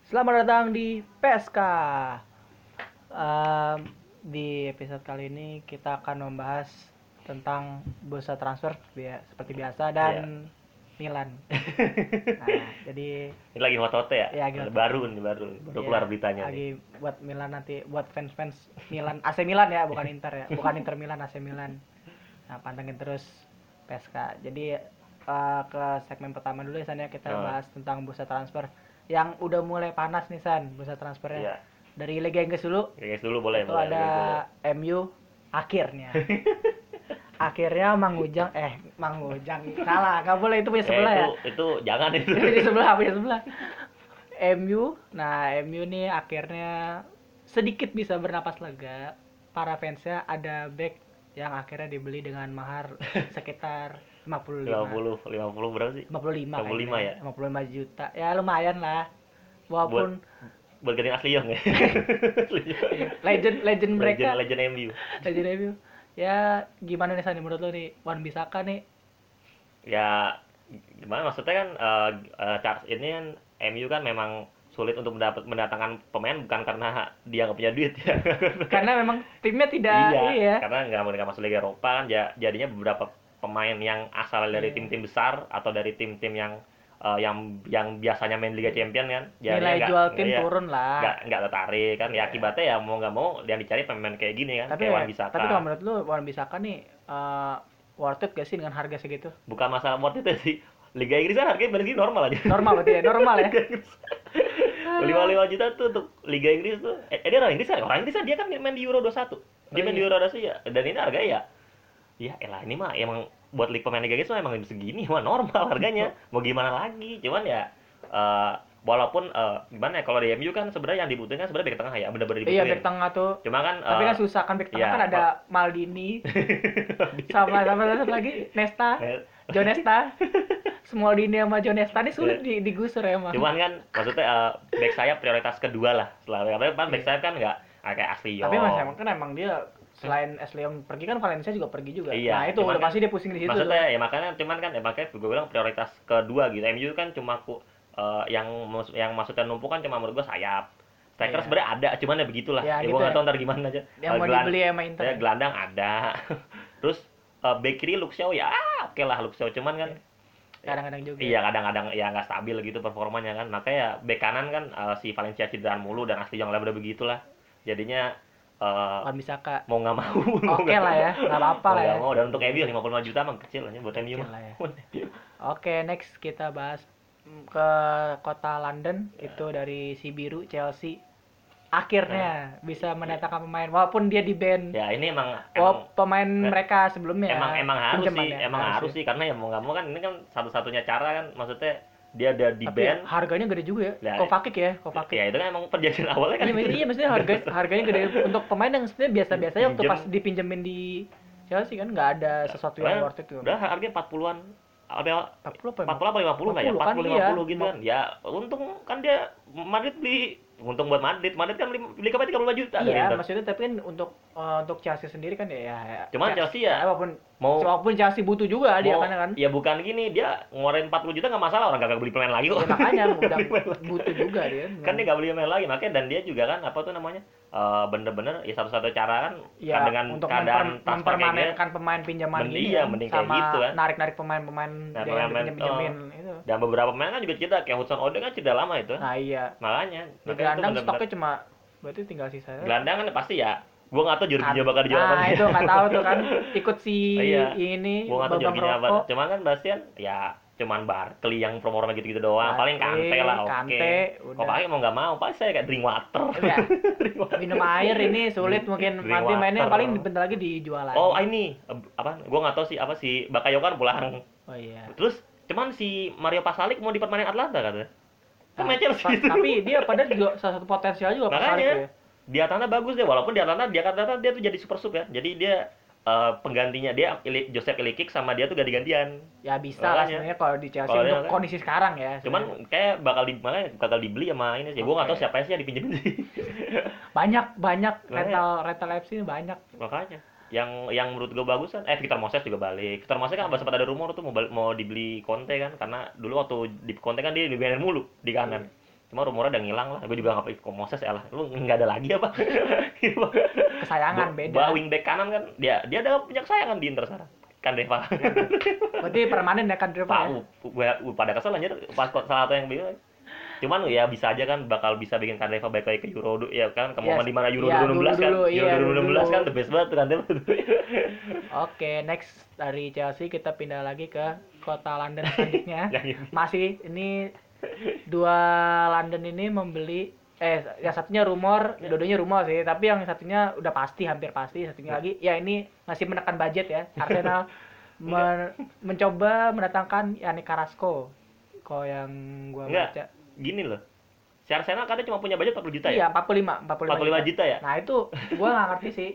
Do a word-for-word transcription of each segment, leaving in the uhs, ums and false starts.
Selamat datang di P S K. Em, di episode kali ini kita akan membahas tentang bursa transfer bia- seperti biasa dan Iya. Milan. Nah, jadi Ini lagi hot-hot ya? ya gitu. Baru nih, baru. Baru Ya, keluar beritanya lagi nih. buat Milan nanti, buat fans-fans Milan, A C Milan ya, bukan Inter ya, bukan Inter Milan, A C Milan. Nah, pantengin terus P S K. Jadi eh, ke segmen pertama dulu ya San ya, kita Oh. bahas tentang bursa transfer yang udah mulai panas nih San, bursa transfernya. Iya. Dari Liga Inggris dulu, Ya, guys dulu boleh, itu boleh. ada boleh. M U akhirnya. Akhirnya Mang Ujang eh Mang Ujang salah, nggak boleh itu punya Eh, sebelah itu, ya. itu jangan itu. Itu di sebelah, punya sebelah. M U, nah M U nih akhirnya sedikit bisa bernapas lega. Para fansnya ada back yang akhirnya dibeli dengan mahar sekitar lima puluh lima. lima puluh, lima puluh berapa sih? lima puluh lima lima puluh lima kayaknya. ya? lima puluh lima juta. Ya lumayan lah. Walaupun Buat gantiin Asli Young ya. legend legend mereka, Legend, legend M U. legend M U. Ya gimana nih Sani menurut lo nih Wan Bisaka nih? Ya gimana maksudnya kan eh, eh, Charles ini kan M U kan memang sulit untuk mendapat mendatangkan pemain bukan karena dia nggak punya duit ya. Karena memang timnya tidak iya, iya. karena nggak mau nggak masuk Liga Eropa kan ja- jadinya beberapa pemain yang asal dari Iya. tim-tim besar atau dari tim-tim yang eh, yang yang biasanya main Liga Champion kan jadinya Nilai nggak- jual tim iya, turun lah. nggak nggak tertarik kan ya Iya. akibatnya ya mau nggak mau yang dicari pemain kayak gini kan Tapi kayak Wan Bisaka. tapi kalau menurut lu Wan Bisaka nih eh, worth it gak sih dengan harga segitu? Bukan masalah worth itu sih, Liga Inggris kan harganya benar normal aja. Normal berarti ya, normal ya. lima puluh lima juta tuh untuk Liga Inggris tuh. Eh, eh, dia orang Inggris kan? Orang Inggris kan dia kan main di Euro dua puluh satu. Dia Oh, main iya. di Euro dua puluh satu ya. Dan ini harganya ya. Ya elah ini mah emang buat Liga pemain Liga Inggris mah emang segini mah normal harganya. Mau gimana lagi? Cuman ya eh, walaupun eh, gimana ya kalau di M U kan sebenarnya yang dibutuhin kan sebenarnya back tengah ya, bener-bener dibutuhin. Iya, back tengah tuh. Cuma kan Tapi eh, kan susah kan back tengah iya, kan ada Maldini sama sama satu lagi Nesta, Eh, John Nesta. Smaldini sama John Nesta ini sulit Iya. di, digusur ya emang. Cuman kan maksudnya eh, back sayap prioritas kedua lah. Selalu karena kan back sayap kan enggak kayak Asli Young. Tapi Mas emang kan emang dia selain Ashley yang pergi kan Valencia juga pergi juga. Iya, Nah, itu cuman udah kan- pasti dia pusing di situ. Maksudnya tuh. ya makanya cuman kan ya makanya gue bilang prioritas kedua gitu. M U kan cuma ku, eh, yang mus- yang maksudnya numpuk kan cuma menurut gue sayap. Striker Iya. sebenarnya ada, cuman ya begitulah. Ya, Ya, gitu gue nggak ya. tahu ntar gimana aja. Yang Eh, mau gelan- dibeli sama Inter. Ya, gelandang ada. Terus eh, back kiri Luke Shaw ya ah, oke lah Luke Shaw cuman kan Kadang-kadang juga. iya kadang-kadang ya nggak stabil gitu performanya kan. Makanya ya back kanan kan eh, si Valencia cederaan mulu dan Asli Young lah udah begitulah. Jadinya eh, Wan Bisaka. mau nggak mau mau Oke nggak lah mau. ya, nggak apa-apa Mau lah ya. nggak mau dan untuk M U lima puluh lima juta mah kecil aja buat M U Kecil mah. lah ya. Oke, next kita bahas mm, ke kota London itu dari si biru Chelsea. Akhirnya bisa mendatangkan pemain walaupun dia di band. Ya ini emang Walaupun emang pemain mereka sebelumnya. emang emang harus pinjaman sih ya, emang harus sih karena ya mau nggak mau kan ini kan satu-satunya cara kan maksudnya dia ada di Tapi band harganya gede juga ya. Ya, Kovacic ya, Kovacic. ya itu kan emang perjanjian awalnya kan Iya, maksudnya- iya maksudnya harga harganya gede untuk pemain yang sebenarnya biasa-biasa aja waktu Pinjem. pas dipinjemin di Chelsea kan nggak ada sesuatu yang Udah- worth it tuh. udah harganya empat puluhan apa empat puluh apa? empat puluh apa lima puluh lah ya empat puluh empat puluh kan, lima iya. puluh gitu kan ya untung kan dia Madrid beli untung buat Madrid Madrid kan beli beli kemarin tiga puluh lima juta dari Iya, Inter. maksudnya tapi kan untuk eh, untuk Chelsea sendiri kan ya, ya Cuman Chelsea ya, walaupun mau walaupun Chelsea butuh juga dia mau- kan kan. ya bukan gini dia ngeluarin empat puluh juta nggak masalah orang gak beli pemain lagi kok. Ya, makanya udah Beli pemain lagi. butuh juga dia. Kan dia nggak beli pemain lagi makanya dan dia juga kan apa tuh namanya eh, bener-bener ya satu-satu cara kan Ya, kan dengan untuk keadaan memper- transfer kayak gini, mempermanenkan pemain pinjaman Mending- gini iya, kan, mending kayak sama gitu kan. narik-narik pemain-pemain Nah, yang pemain- pinjam-pinjemin itu. dan beberapa pemain kan juga cedera kayak Hudson Odoi kan cedera lama itu Nah, iya. makanya Di makanya itu gelandang bener-bener- stoknya cuma berarti tinggal sisa. gelandang kan pasti ya gua nggak tahu Jorginho bakal dijual Nah, apa itu nggak tahu tuh kan ikut si Iya. ini gua nggak tahu Babang Jorginho apa Rokok. cuman kan Bastian ya cuman Barkley yang promo-promo gitu-gitu doang paling Barkley, Kante lah oke Kante, udah. kok pakai mau nggak mau pasti saya kayak drink water Iya. Drink water. Minum air ini sulit mungkin Drink nanti mainnya water. paling bentar lagi dijual lagi. oh ini eh, apa gua nggak tahu sih apa si Bakayoko kan pulang Oh iya. terus cuman si Mario Pasalic mau dipermanen Atlanta katanya kan Nah, main Chelsea pa- tapi dia pada juga salah satu potensial juga Pak Salik ya. makanya di Atlanta bagus deh walaupun di Atlanta dia Atlanta dia tuh jadi super sub ya jadi dia eh, penggantinya dia Ili- Joseph Ilikic sama dia tuh ganti-gantian Ya bisa lah Makanya. sebenarnya kalau di Chelsea Kalau dia untuk kan- kondisi sekarang ya. cuman kayak bakal di makanya bakal dibeli sama ini sih gue nggak Oke. tahu siapa sih yang dipinjemin sih banyak banyak Makanya. rental rental F C ini banyak. makanya yang yang menurut gue bagus kan eh Victor Moses juga balik Victor Moses kan sempat ada rumor tuh mau bal- mau dibeli Conte kan karena dulu waktu di Conte kan dia di Bayern mulu di kanan Cuma rumornya udah ngilang lah. Gue juga nggak pikir Moses ya lah. Lu nggak ada lagi apa? Kesayangan Ba- beda. Bawa wingback kanan kan, dia dia ada punya kesayangan di Inter sekarang. Kandreva. Berarti permanen ya kan Dreva Pak, ya? gue pada kesel anjir pas kok salah satu yang bilang. Cuman ya bisa aja kan bakal bisa bikin Kandreva balik lagi ke Euro du- ya kan kemauan Yes. di mana Euro Iya, dua ribu enam belas kan. dulu-dulu, Euro iya, dua ribu enam belas dulu-dulu. kan the best banget tuh Kandreva. Oke, next dari Chelsea kita pindah lagi ke kota London selanjutnya. Yang ini. Masih ini dua London ini membeli eh yang satunya rumor, dua-duanya rumor sih, tapi yang satunya udah pasti hampir pasti, satunya lagi ya ini masih menekan budget ya. Arsenal men- mencoba mendatangkan Yannick Carrasco. Kok yang gua Enggak. baca. Gini loh. Si Arsenal katanya cuma punya budget empat puluh juta Iya, ya? empat puluh lima, empat puluh lima, empat puluh lima juta ya? Nah, itu gua nggak ngerti sih.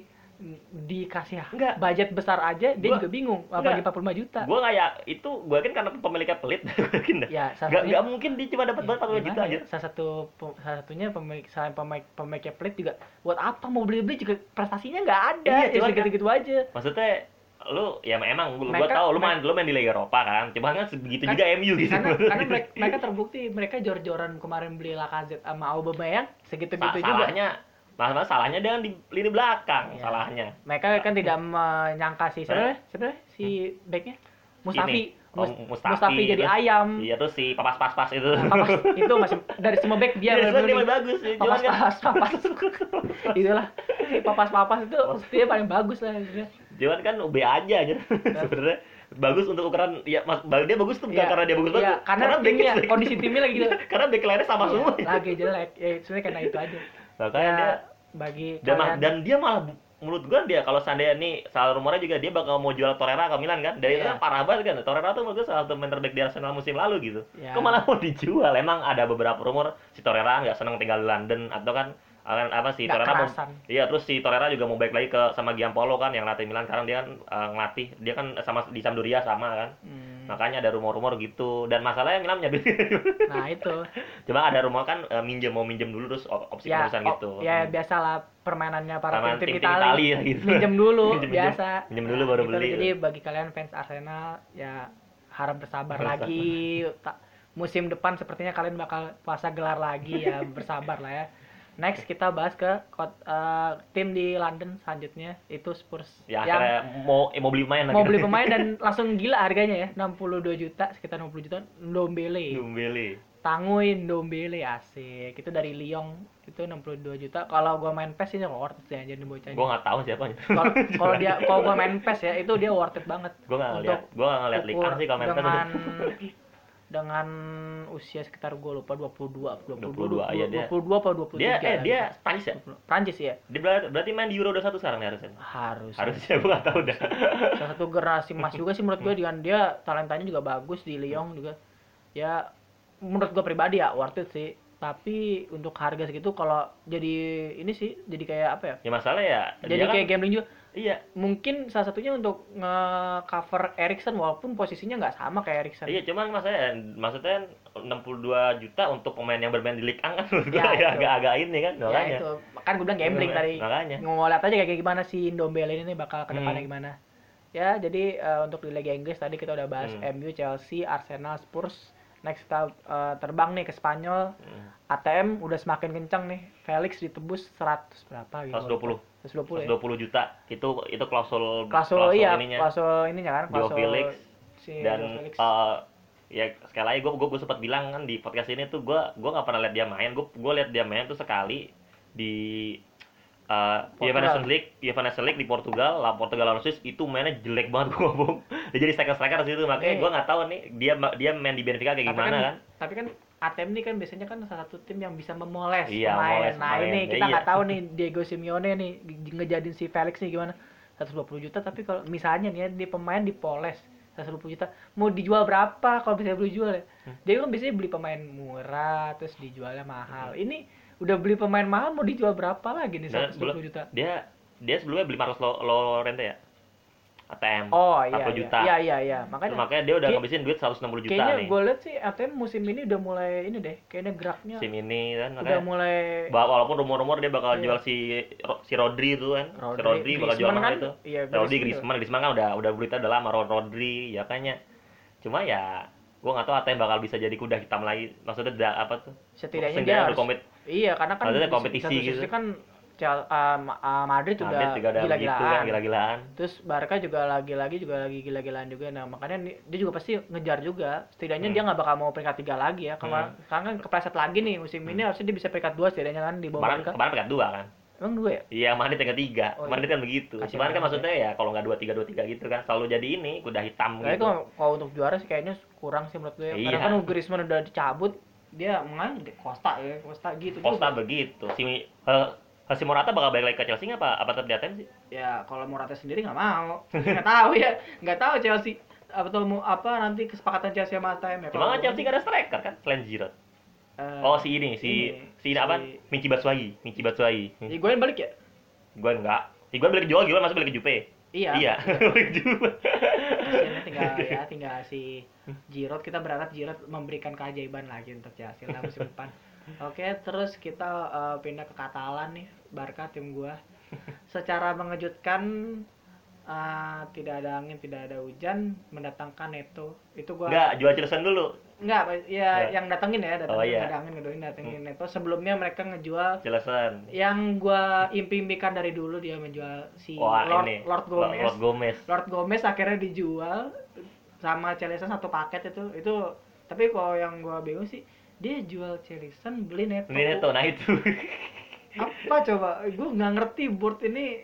Dikasih Enggak. budget besar aja dia Gua- juga bingung enggak. apalagi empat puluh lima juta. Gue kayak itu gue kan karena pemiliknya pelit mungkin dah. Ya, salah Gak, satunya- gak mungkin dia cuma dapat buat empat puluh juta Gimana aja. ya? Salah satu pe- salah satunya pemilik selain pemilik pemiliknya pelit juga buat apa mau beli-beli juga prestasinya nggak ada. Iya, Ya, cuman kan- gitu-gitu aja. Maksudnya lu ya emang gue Mereka- tahu lu main mereka- lu main di Liga Eropa kan. Cuma kan sebegitu Kan- juga M U gitu. Karena karena mereka, mereka terbukti mereka jor-joran kemarin beli Lacazette sama Aubameyang segitu-gitu Sa- juga. salahnya masalah salahnya dia di lini belakang Iya. salahnya. Mereka kan tidak menyangka si siapa siapa si backnya Mustafi. Ini, oh, Mus- Mustafi, Mustafi jadi terus- ayam. Iya terus si papas pas pas itu. Nah, papas itu masih dari semua back dia Iya, sebenarnya dia bener-bener paling bagus sih. Cuman papas kan papas papas itulah si papas papas itu dia paling bagus lah sebenarnya. cuman kan U B aja aja sebenarnya bagus untuk ukuran ya mas, dia bagus tuh bukan Iya, karena dia bagus iya, banget. karena backnya timnya, jelek. kondisi timnya lagi gitu. Karena back lainnya sama Iya, semua. lagi jelek ya sebenarnya karena itu aja. Makanya Ya, dia bagi dan, ma- kalian dan dia malah menurut gua dia kalau seandainya nih salah rumornya juga dia bakal mau jual Torreira ke Milan kan. Dari itu Iya. kan parah banget kan. Torreira tuh menurut gua salah satu main terbaik di Arsenal musim lalu gitu. Iya. Kok malah mau dijual? Emang ada beberapa rumor si Torreira nggak seneng tinggal di London atau kan akan apa sih Nggak Torreira mau, kerasan. iya terus si Torreira juga mau balik lagi ke sama Giampolo kan yang latih Milan sekarang dia kan eh, ngelatih dia kan sama di Sampdoria sama kan. Hmm, Makanya ada rumor-rumor gitu dan masalahnya Milan nyabit. nah itu Cuma ada rumor kan eh, minjem mau minjem dulu terus op- opsi ya perusahaan oh, gitu. ya Hmm. biasalah permainannya para Sama tim-tim tim-tim Itali, Itali gitu. minjem dulu Minjem- biasa. minjem dulu baru gitu. beli. Jadi bagi kalian fans Arsenal ya harap bersabar Bersabar. lagi. Ta- musim depan sepertinya kalian bakal puasa gelar lagi ya bersabar lah ya. Next kita bahas ke kot- eh, tim di London selanjutnya itu Spurs Ya yang akhirnya mau eh, mau beli pemain mau lagi. beli pemain dan langsung gila harganya ya enam puluh dua juta sekitar enam puluh juta Ndombele. Ndombele. Tanguin Ndombele asik. Itu dari Lyon itu enam puluh dua juta. Kalau gua main P E S ini worth it ya jadi bocahnya. Gua nggak tahu siapa. Kalau kalau dia kalau gua main P E S ya itu dia worth it banget. Gua nggak Untuk ngeliat. Gua nggak ngeliat Liga ukur sih kalau main P E S. dengan dengan usia sekitar gua lupa dua puluh dua, dua dua puluh dua, iya, dia. dua puluh dua apa dua puluh tiga. Dia eh dia Prancis ya? Prancis ya? Dia berarti, berarti main di Euro dua puluh satu sekarang nih harusnya. Harus. Harusnya gua nggak tahu dah. Salah satu generasi emas juga sih menurut gue dengan dia talentanya juga bagus di Lyon juga. Ya menurut gue pribadi ya worth it sih. Tapi untuk harga segitu kalau jadi ini sih jadi kayak apa ya? Ya masalah ya. Jadi dia kan- kayak gambling juga. Iya. Mungkin salah satunya untuk nge-cover Erikson walaupun posisinya nggak sama kayak Erikson. Iya, cuman maksudnya maksudnya enam puluh dua juta untuk pemain yang bermain di Ligue satu kan menurut gua Ya, ya, itu. agak-agak ini kan Ya makanya. itu kan gue bilang gambling Makanya. tadi. Makanya. Mau lihat aja kayak gimana si Ndombele ini nih bakal ke depannya Hmm. gimana. Ya jadi eh, untuk di Liga Inggris tadi kita udah bahas Hmm. M U, Chelsea, Arsenal, Spurs. Next kita eh, terbang nih ke Spanyol. Hmm. A T M udah semakin kencang nih. Felix ditebus seratus berapa gitu. seratus dua puluh. seratus dua puluh seratus ya. dua puluh juta. Itu itu klausul Klausul iya, ininya. klausul ininya kan, Joao klausul Felix si dan Joao Felix. eh, ya sekali lagi gue gue gue sempat bilang kan di podcast ini tuh gue gue nggak pernah lihat dia main. Gue gue lihat dia main tuh sekali di uh, UEFA Portugal. Nations League, UEFA Nations League di Portugal, lah Portugal lawan Swiss itu mainnya jelek banget gue ngomong. Dia jadi striker-striker di situ makanya Eh. gue nggak tahu nih dia dia main di Benfica kayak Tapi gimana kan. Tapi kan A T M ini kan biasanya kan salah satu tim yang bisa memoles Iya, pemain. memoles Nah pemain. ini Ya, kita nggak iya. tahu nih Diego Simeone nih ngejadiin si Felix nih gimana seratus dua puluh juta tapi kalau misalnya nih ya, di pemain dipoles seratus dua puluh juta mau dijual berapa kalau bisa beli jual ya? Hmm. Jadi kan biasanya beli pemain murah terus dijualnya mahal. Ini udah beli pemain mahal mau dijual berapa lagi nih Dan seratus dua sebelum puluh juta? dia dia sebelumnya beli Marcos Lo- Llorente ya. A T M Oh iya empat puluh iya. juta. Iya iya iya. Terus Makanya makanya dia udah Kayak- ngabisin duit seratus enam puluh juta kayaknya nih. gue liat sih A T M musim ini udah mulai ini deh. Kayaknya geraknya Sim ini kan udah makanya mulai Ba- walaupun rumor-rumor dia bakal Iya. jual si Ro- si Rodri itu kan. Rodri, si Rodri bakal jual Griezmann mahal kan? itu. Iya, Rodri Griezmann Griezmann Griezmann kan udah udah berita udah lama Ro- Rodri ya kayaknya. Cuma ya gue nggak tahu Aten bakal bisa jadi kuda hitam lagi, maksudnya da, apa tuh Setidaknya Seenggaknya dia ada harus kompet iya karena kan maksudnya di, kompetisi satu gitu. sisi kan Chel- uh, Ma- uh, Madrid Madrid udah juga udah begitu kan, gila-gilaan. gila-gilaan. Terus Barca juga lagi-lagi juga lagi gila-gilaan juga. Nah, makanya nih, dia juga pasti ngejar juga. Setidaknya Hmm. dia nggak bakal mau peringkat tiga lagi ya. Kemar- Hmm. Sekarang kan kepleset lagi nih musim ini harusnya dia bisa peringkat dua setidaknya kan di bawah Kemarin Barca. kemarin peringkat dua kan. Emang dua ya? Iya, Madrid yang ketiga. Oh, Madrid iya. kan begitu. Kasian Cuman kan banget maksudnya ya kalau nggak dua tiga dua tiga gitu kan selalu jadi ini kuda hitam Nah, gitu. itu kalau untuk juara sih kayaknya kurang sih menurut gue. Ya. Iya. Karena kan Griezmann udah dicabut, dia mengalir di Costa ya, Costa gitu. Costa juga. begitu. Si uh, si Morata bakal balik lagi ke Chelsea nggak, apa apa tetap di Aten sih? Ya kalau Morata sendiri nggak mau, nggak tahu ya, nggak tahu Chelsea apa tuh mau apa nanti kesepakatan Chelsea sama A T M ya. Cuma kan Chelsea nggak ada striker kan selain Giroud. Uh, Oh si ini si ini, si, ini apa? Michi Batshuayi, Michi Batshuayi. Higuain balik ya? Gue enggak. Gue balik ke Juve, gue masuk balik ke Juve. Iya. Iya. Balik ke Juve. Kasiannya tinggal ya, tinggal si Giroud, kita berharap Giroud memberikan keajaiban lagi untuk Chelsea lah musim depan. Oke, terus kita uh, pindah ke Katalan nih, Barca tim gua. Secara mengejutkan uh, tidak ada angin, tidak ada hujan, mendatangkan Neto. Itu gua Enggak, jual Chelsea dulu. Enggak, ya yang datengin ya, datengin, Oh, iya. ada angin ngedoin datengin Neto. Sebelumnya mereka ngejual Chelsea. yang gua impi-impikan dari dulu dia menjual si Wah, Lord, ini. Lord Gomez. Lord Gomez. Lord Gomez akhirnya dijual sama Chelsea satu paket itu. Itu tapi kalau yang gua bingung sih dia jual Chelsea beli Neto. Ini Neto, nah itu. Apa coba? Gua nggak ngerti board ini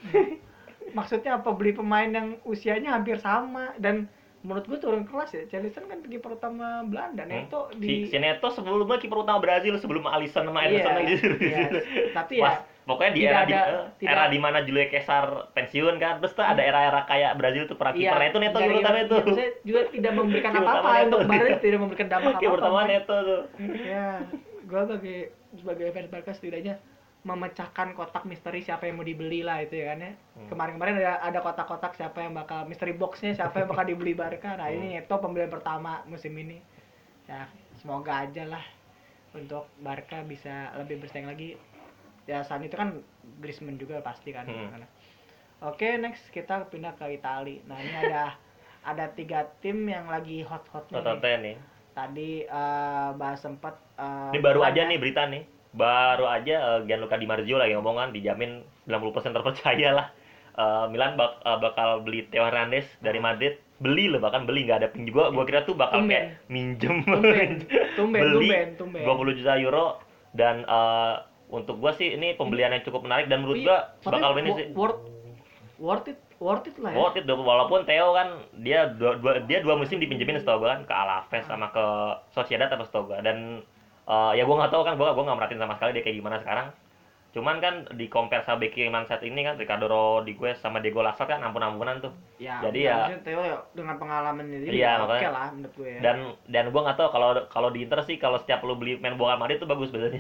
maksudnya apa, beli pemain yang usianya hampir sama dan menurut gue turun kelas ya. Chelsea kan kiper utama Belanda, Neto Hmm. di Si, si Neto sebelumnya kiper utama Brazil sebelum Alisson sama Ederson Iya, lagi. iya. Tapi ya Pas, pokoknya di tidak era di, ada- eh, tidak- era di mana Julio Cesar pensiun kan, terus tuh ada era-era kayak Brazil tuh para kiper. Nah, itu Neto dari- kiper utama itu. iya, maksudnya juga tidak memberikan Kiper apa-apa utama untuk Neto. Barca, tidak memberikan dampak Kiper apa-apa. utama Main- Neto tuh. Ya, gue sebagai sebagai fans Barca setidaknya memecahkan kotak misteri siapa yang mau dibeli lah itu ya kan ya. Hmm. Kemarin-kemarin ada ada kotak-kotak siapa yang bakal mystery boxnya siapa yang bakal dibeli Barca. Nah, ini Neto pembelian pertama musim ini. Ya, semoga aja lah untuk Barca bisa lebih bersaing lagi. Ya, saat itu kan Griezmann juga pasti kan. Hmm. Oke, next kita pindah ke Italia. Nah, ini ada ada tiga tim yang lagi hot-hotnya nih. Total nih. Tadi eh, bahas sempat eh, Ini baru Milan aja ya. nih berita nih. Baru aja uh, Gianluca Di Marzio lagi ngomong kan dijamin sembilan puluh persen terpercaya lah. Uh, Milan bak uh, bakal beli Theo Hernandez dari Madrid. Beli loh, bahkan beli, nggak ada pinjem. Gua gua kira tuh bakal Tumben. kayak minjem. Tumben, tumben, beli tumben, tumben. dua puluh juta euro dan uh, untuk gua sih ini pembelian yang cukup menarik dan menurut gua Tapi bakal ini wo- sih. worth worth it worth it lah ya. Worth it dong, walaupun Theo kan dia dua, dua dia dua musim dipinjemin setahu gua kan ke Alaves sama ke Sociedad apa setahu gua dan uh, ya gua nggak tahu kan gua gua nggak merhatiin sama sekali dia kayak gimana sekarang. Cuman kan di compare sama bek kiri Man saat ini kan Ricardo Rodriguez sama Diego Lascelles kan ampun-ampunan tuh. Ya, Jadi ya- maksudnya Theo ya dengan pengalamannya dia Iya, ya, oke makanya. lah menurut gue ya. Dan dan gua nggak tahu kalau kalau di Inter sih kalau setiap lu beli main bola Madrid itu bagus biasanya.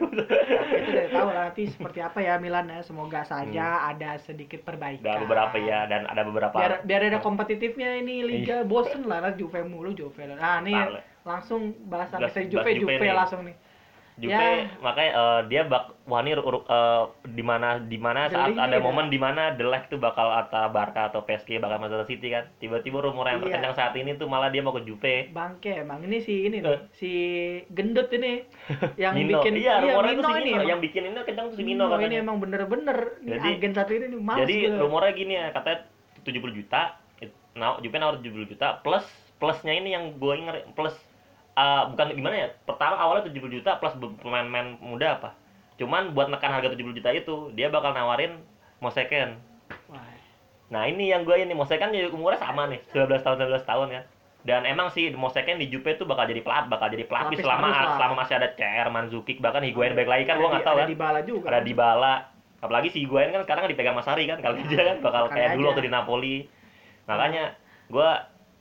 Tapi itu dari tahu lah nanti seperti apa ya Milan ya. Semoga saja ada sedikit perbaikan. Ada beberapa ya dan ada beberapa. Biar biar ada kompetitifnya ini liga bosen lah, lah Juve mulu Juve lah. Nah, ini Ntar, langsung bahas Bahas- sampai bahas Juve Juve Juve nih. langsung nih. Juve Ya. makanya eh, dia bak wah ini ru- eh, di mana di mana saat Geli ada ya. momen di mana The Leg tuh bakal antara Barca atau P S G bakal Manchester City kan. Tiba-tiba rumor yang Iya. terkencang saat ini tuh malah dia mau ke Juve. Bangke emang ini si ini nih, Eh. si gendut ini yang Mino. bikin iya, rumornya Mino tuh si ini Mino. emang. Yang bikin ini kencang tuh si Mino Mino katanya. ini emang bener-bener ini Jadi- agen satu ini nih males Jadi gue. rumornya gini ya, katanya tujuh puluh juta. it- Nah, Juve nawar tujuh puluh juta plus plusnya ini yang gue inget plus eh, bukan gimana ya? Pertama awalnya tujuh puluh juta plus be- pemain-pemain muda apa. Cuman buat nekan harga tujuh puluh juta itu, dia bakal nawarin Moseken. Wah, Nah, ini yang gue ini Moseken ya umurnya sama nih, sembilan belas tahun sembilan belas tahun kan. Dan emang sih Moseken di Juve tuh bakal jadi pelat, bakal jadi pelapis Pelapis selama terus lah. selama masih ada C R, Mandzukic, bahkan Higuain baik lagi kan, gue ada nggak di- tahu ada kan. Dybala juga. Ada Dybala. Apalagi si Higuain kan sekarang kan dipegang Mas Sarri kan, kali aja kan bakal Kali kayak dulu aja. waktu di Napoli. Makanya gue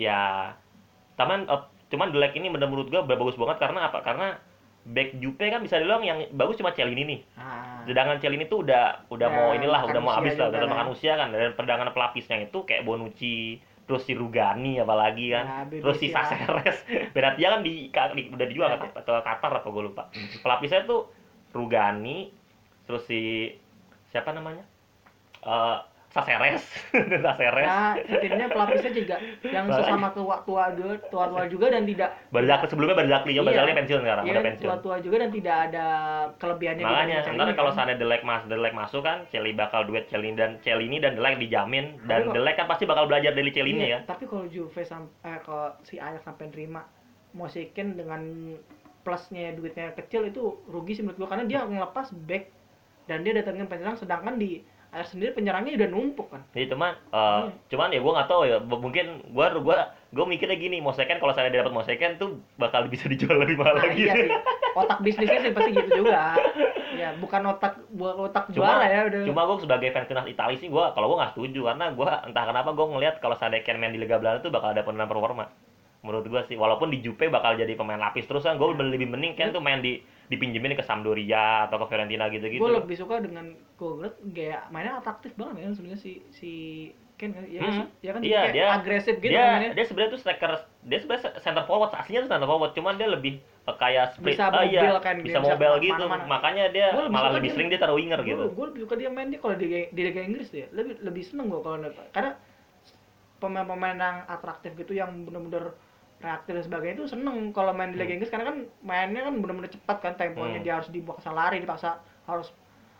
ya taman eh, cuman The Leg ini bener menurut gue bagus banget karena apa? Karena back Juve kan bisa dibilang yang bagus cuma Chiellini nih. Ah, Sedangkan Chiellini tuh udah udah Ya, mau inilah, makan udah mau usia habis lah, juga udah lah. makan usia kan. Dan perdagangan pelapisnya itu kayak Bonucci, terus si Rugani apalagi kan. Ya, B B C terus si lah. Caceres. Benatia kan di, di- udah dijual kan atau Qatar apa gue lupa. Pelapisnya tuh Rugani, terus si siapa namanya? Eh Caceres dan Caceres. Ya, intinya pelapisnya juga yang Makanya. sesama tua-tua juga, tua-tua juga dan tidak Barzakli sebelumnya Barzakli, ya Iya. Barzakli pensiun sekarang, Iya, udah pensiun. tua-tua juga dan tidak ada kelebihannya Makanya, dibanding ntar Celini kalau kan. seandainya Delek mas, Delek masuk kan, Celi bakal duet Celini dan Celini dan Delek dijamin, dan kok- Delek kan pasti bakal belajar dari Celini Iya, ya. tapi kalau Juve sam- eh, kalau si Ajax sampai nerima Mosiken dengan plusnya duitnya kecil itu rugi sih menurut gua karena dia ngelepas back dan dia datangin penyerang sedangkan di Ajax sendiri penyerangnya udah numpuk kan. Jadi cuman, uh, Iya. cuman ya gue nggak tahu ya, b- mungkin gue gua gue mikirnya gini, Moseken kalau saya dapat Moseken tuh bakal bisa dijual lebih mahal Nah, lagi. iya sih. Otak bisnisnya sih pasti gitu juga. Ya, bukan otak buat otak cuma, juara ya udah. cuma gue sebagai fans timnas Italia sih, gue kalau gue nggak setuju karena gue entah kenapa gue ngelihat kalau seandainya Ken main di Liga Belanda tuh bakal ada penurunan performa. Menurut gue sih, walaupun di Juve bakal jadi pemain lapis terus kan, gue lebih mending Ken tuh main di dipinjemin ke Sampdoria atau ke Fiorentina gitu-gitu. Gue lebih suka dengan gue ngeliat gaya mainnya atraktif banget ya sebenarnya si si Ken kan ya, Hmm. ya kan Iya, kayak dia agresif gitu dia, mainnya. dia sebenarnya tuh striker, dia sebenarnya center forward, aslinya tuh center forward, cuman dia lebih eh, kayak split, Bisa ah, iya, mobil kan, dia bisa bisa mobile gitu, kemana-mana. makanya dia Gua lebih malah suka lebih dia- sering dia taruh winger Gue gitu. gue lebih suka dia main dia kalau di di Liga Inggris tuh ya lebih lebih seneng gue kalau liat. Karena pemain-pemain yang atraktif gitu yang bener-bener reaktif dan sebagainya itu seneng kalau main di Liga Inggris karena kan mainnya kan bener-bener cepat kan temponya Hmm. dia harus dipaksa lari dipaksa harus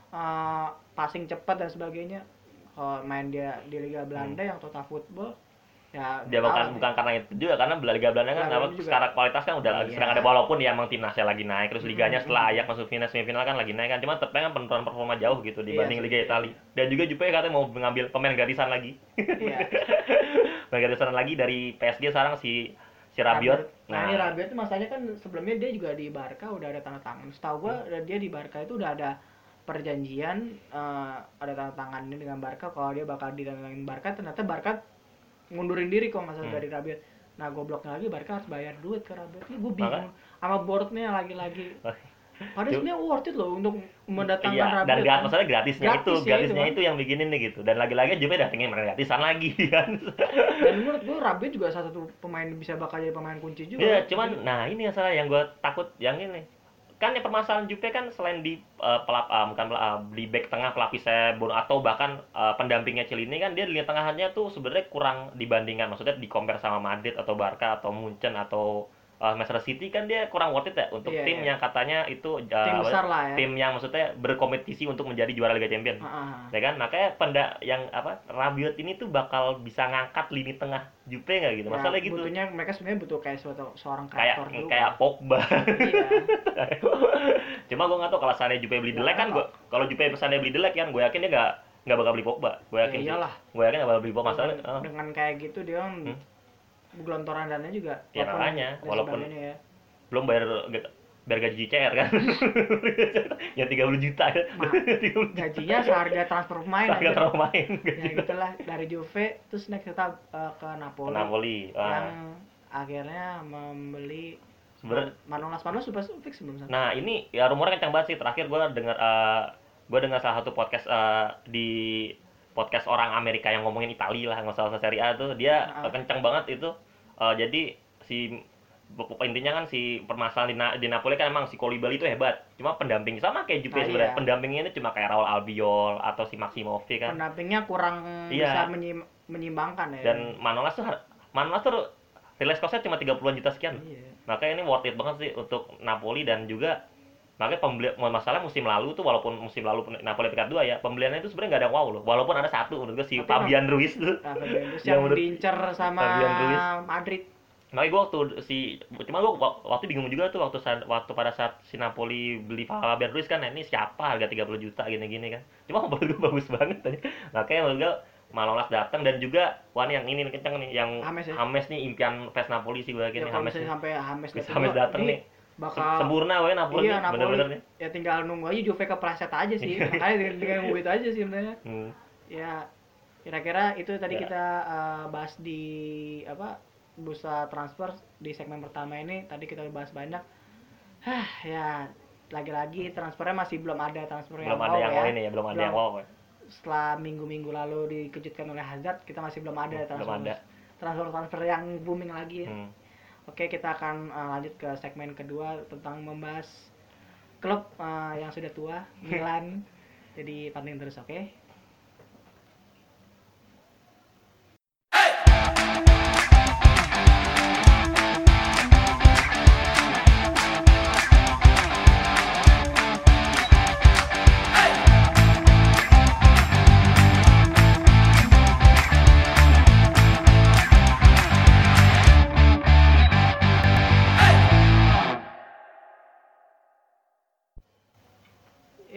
uh, passing cepat dan sebagainya. Kalau main dia di Liga Belanda yang total football ya Dia nggak bukan tahu bukan karena itu juga, karena Liga Belanda kan Liga apa, Belanda juga. secara kualitas kan udah Iya. sedang ada, walaupun ya emang timnasnya lagi naik, terus liganya Hmm. setelah Ajax masuk final semifinal kan lagi naik kan, cuma tetep kan penurunan performa jauh gitu dibanding Iya sih. Liga Italia. Dan juga Juve katanya mau mengambil pemain gratisan lagi. Iya. Pemain gratisan lagi dari P S G sekarang si si Rabiot. Nah, ini Rabiot tuh masanya kan sebelumnya dia juga di Barca udah ada tanda tangan. Setahu gua dia di Barca itu udah ada perjanjian eh, ada tanda tangannya dengan Barca kalau dia bakal didatangin Barca, ternyata Barca ngundurin diri kok masalah Hmm. dari Rabiot. Nah, gobloknya lagi Barca harus bayar duit ke Rabiot. Ini gue bingung sama boardnya lagi-lagi. Padahal sebenarnya worth it loh untuk mendatangkan Iya, Rabiot. dan kan. gratis, maksudnya gratisnya itu, Gratis ya gratisnya itu, itu yang bikin ini gitu. Dan lagi-lagi Juve datengin main gratisan lagi kan. Dan menurut gue Rabiot juga salah satu pemain bisa bakal jadi pemain kunci juga. Iya, cuman nah ini yang salah yang gue takut yang ini. Kan yang permasalahan Juve kan selain di uh, pelap uh, bukan pelap, uh, di back tengah pelapisnya Bono atau bahkan uh, pendampingnya Chiellini kan, dia di lini tengahnya tuh sebenarnya kurang dibandingkan, maksudnya di compare sama Madrid atau Barca atau Munchen atau uh, Manchester City kan dia kurang worth it ya untuk Iya, tim iya. yang katanya itu uh, Tim apa, besar lah ya. tim yang maksudnya berkompetisi untuk menjadi juara Liga Champions. Ah, ah. Ya kan, makanya penda yang apa Rabiot ini tuh bakal bisa ngangkat lini tengah Juve nggak gitu, Ya, masalahnya gitu. butuhnya mereka sebenarnya butuh kayak suatu seorang Kayak kreator juga. kayak Pogba. Iya. Cuma gue nggak tahu kalau seandainya Juve beli Delek kan, gue kalau Juve seandainya beli Delek kan, gue yakin dia nggak nggak bakal beli Pogba. Gue yakin Ya sih. iyalah. Gue yakin nggak bakal beli Pogba, masalahnya. dengan, Oh. dengan kayak gitu dia kan Hmm. gelontoran dananya juga Ya, telepon makanya, dan walaupun- sebagainya ya. Belum bayar bayar gaji C R kan. Yang tiga puluh juta kan. Ma, gajinya seharga transfer pemain Harga aja. terlalu main. Ya gitulah dari Juve terus next kita uh, ke Napoli, Napoli. Wah. yang akhirnya membeli Sebenarnya Manolas Manolas sudah fix belum sana? nah ini ya rumornya kencang banget sih. Terakhir gue dengar uh, gue dengar salah satu podcast uh, di podcast orang Amerika yang ngomongin Italia lah, nggak salah Serie A tuh, dia Ah. kencang banget itu. Uh, jadi si intinya kan si permasalahan di, Na- di Napoli kan emang si Koulibaly itu hebat, cuma pendamping sama kayak Juve Nah, sebenarnya, iya. pendampingnya ini cuma kayak Raul Albiol atau si Maximovic kan. Pendampingnya kurang Iya. bisa menyim- menyimbangkan ya. Dan Manolas tuh har- Manolas tuh release cost-nya cuma tiga puluhan juta sekian. Iya. Makanya ini worth it banget sih untuk Napoli. Dan juga makanya pembeli masalah musim lalu tuh, walaupun musim lalu Napoli peringkat dua ya, pembeliannya itu sebenarnya nggak ada wow loh. Walaupun ada satu menurut gue si Tapi Fabian Ruiz tuh. Nah, Fabregas Yang yang menurut- diincer sama Fabian Ruiz. Madrid. Makanya gue waktu si cuma gue waktu bingung juga tuh waktu saat, waktu pada saat si Napoli beli Fabian Ruiz kan, nah ini siapa harga tiga puluh juta gini-gini kan. Cuma menurut gue bagus banget tadi. Makanya menurut gue Manolas datang. Dan juga wah nih yang ini nih kenceng nih, yang James ya? nih impian fans Napoli sih gue yakin Ya, nih, kalau James misalnya nih. sampai James Bisa datang, James wah, datang ini nih. bakal Sempurna gue Napoli iya, nih, Napoli bener-bener nih. ya tinggal nunggu aja Juve kepleset aja sih. Makanya dengan, dengan nunggu itu aja sih sebenarnya. Hmm. Ya kira-kira itu tadi Ya. kita uh, bahas di apa bursa transfer di segmen pertama ini. Tadi kita udah bahas banyak. Hah, ya lagi-lagi transfernya masih belum ada transfer Belum yang ada wow yang ya. wow ini ya, belum ada yang wow. ya. Setelah minggu-minggu lalu dikejutkan oleh Hazard, kita masih belum ada Belum transfer ada. transfer-transfer yang booming lagi ya. Hmm. Oke, kita akan uh, lanjut ke segmen kedua tentang membahas klub uh, yang sudah tua, Milan. Jadi pantengin terus, oke?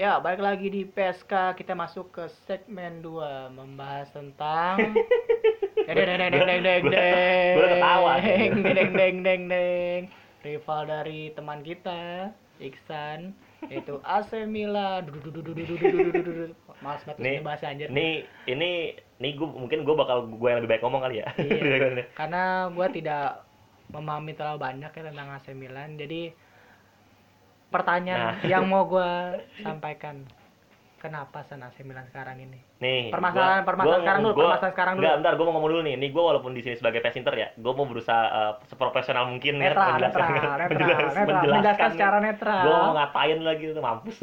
Ya, balik lagi di P S K, kita masuk ke segmen dua membahas tentang deng deng deng deng deng deng Gua- gua udah ketawa nih. deng deng deng deng deng deng rival dari teman kita Iksan yaitu A C Milan. Malas banget Nih, ini bahasa anjir. nih ini nih gue mungkin gue bakal gue yang lebih baik ngomong kali ya. Iya, karena gue tidak memahami terlalu banyak ya tentang A C Milan. Jadi pertanyaan Nah. yang mau gue sampaikan, kenapa San A C Milan sekarang ini? Nih, Permasalahan- gua- permasalahan gua- sekarang dulu, gua- permasalahan sekarang dulu. Enggak, bentar, gue mau ngomong dulu nih. Nih gue walaupun di sini sebagai pesinter ya, gue mau berusaha uh, seprofesional mungkin Netral, ya menjelaskan, netral, netral, menjelas- netral, menjelaskan secara netral. Gue mau ngapain lagi itu mampus.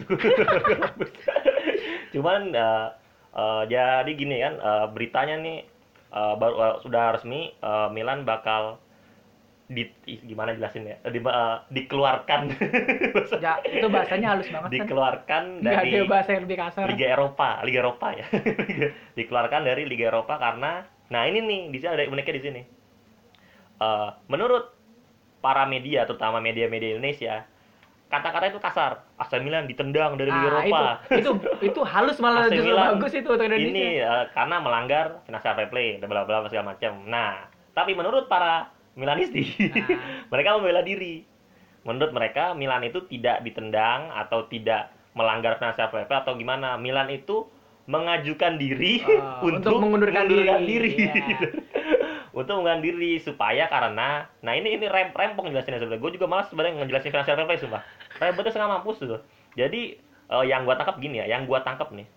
Cuman uh, uh, jadi gini kan, uh, beritanya nih uh, baru uh, sudah resmi uh, Milan bakal di ih, gimana jelasin ya? Di, uh, dikeluarkan. Ya, itu bahasanya halus banget kan. dikeluarkan Nggak dari ada bahasa yang lebih kasar. Liga Eropa, Liga Eropa ya. Dikeluarkan dari Liga Eropa karena, nah ini nih, di sini ada uniknya di sini. Eh, menurut para media, terutama media-media Indonesia, kata-kata itu kasar. A C Milan ditendang dari Liga Ah, Eropa. itu, itu itu halus malah A C justru Milan bagus itu untuk Indonesia. Ini eh, karena melanggar financial fair play, dan bla bla bla segala macam. Nah, tapi menurut para Milanisti, Nah. mereka membela diri. Menurut mereka Milan itu tidak ditendang atau tidak melanggar financial fair play atau gimana. Milan itu mengajukan diri Oh, untuk, untuk mengundurkan diri. Iya. Untuk mengundurkan diri supaya karena nah ini ini rem rempong jelasinnya sebenarnya. Gue juga malas sebenarnya ngejelasin financial fair play sumpah. Ribetnya setengah mampus tuh. Jadi eh, yang gua tangkap gini ya, yang gua tangkap nih.